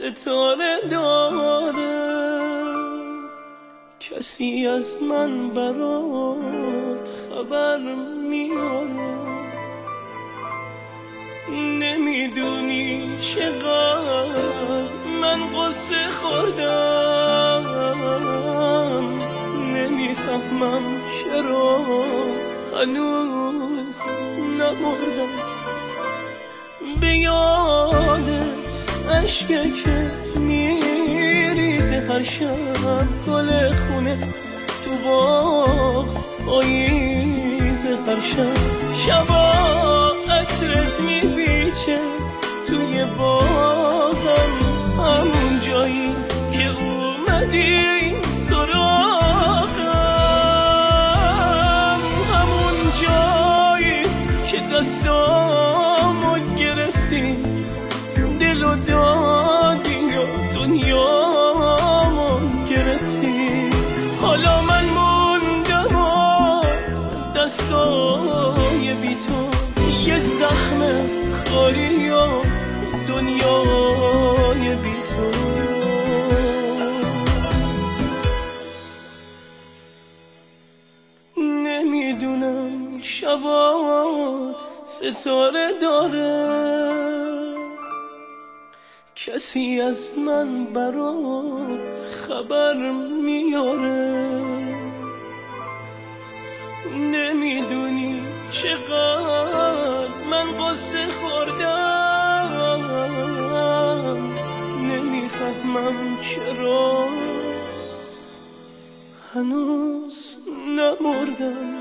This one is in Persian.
ستاره داره، کسی از من برات خبر میاره. نمیدونی چقدر من قصه خوردم، نمیفهمم چرا هنوز نمردم. به یادت عشقه که میریزه هر شب، گل خونه تو باغ پاییزه هر شب. شبا عطرت میبیچه توی باغم، همون جایی که اومدی سراغم، همون جایی که دستامو گرفتی، دل و دادی و دنیامو گرفتی. حالا من موندم و دستای بی تو، یه زخم کاری و دنیای بی تو. نمیدونم شبات ستاره داره، کسی از من برات خبر میاره. نمیدونی چقدر من قصه خوردم، نمیفهمم چرا هنوز نمردم.